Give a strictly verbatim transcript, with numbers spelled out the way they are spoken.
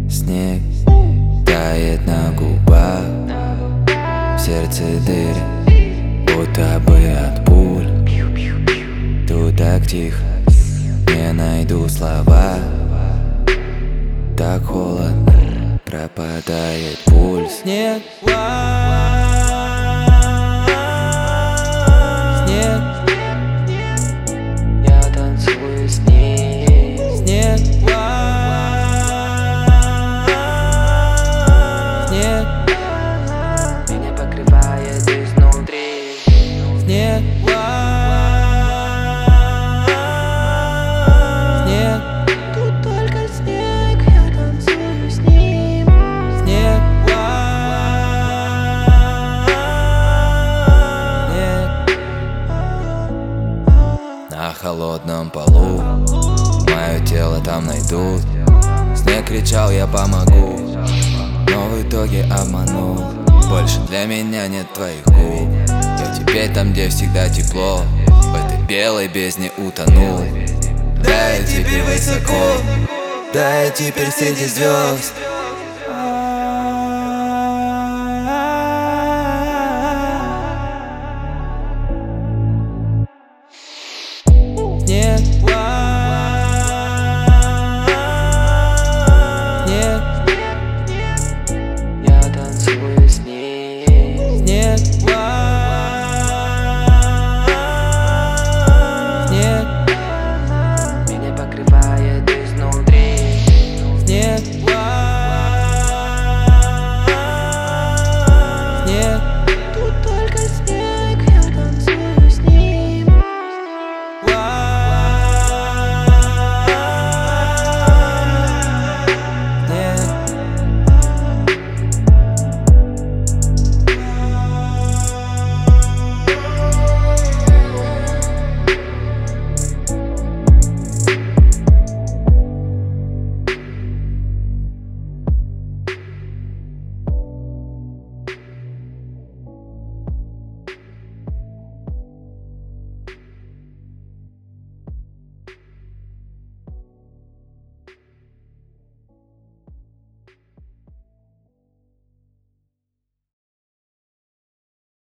Снег тает на губах, в сердце дыры, будто бы от пуль. Тут так тихо, не найду слова. Так холодно, пропадает пульс. Снег, снег, Я танцую с ней. снег, снег, Меня покрывает изнутри. снег, снег, Тут только снег, я танцую с ним. снег, снег. На холодном полу мое тело там найдут. Снег кричал, я помогу, но в итоге обманул. Больше для меня нет твоих губ. Я теперь там, где всегда тепло, в этой белой бездне утонул. Да, я теперь высоко, да, я теперь среди звезд.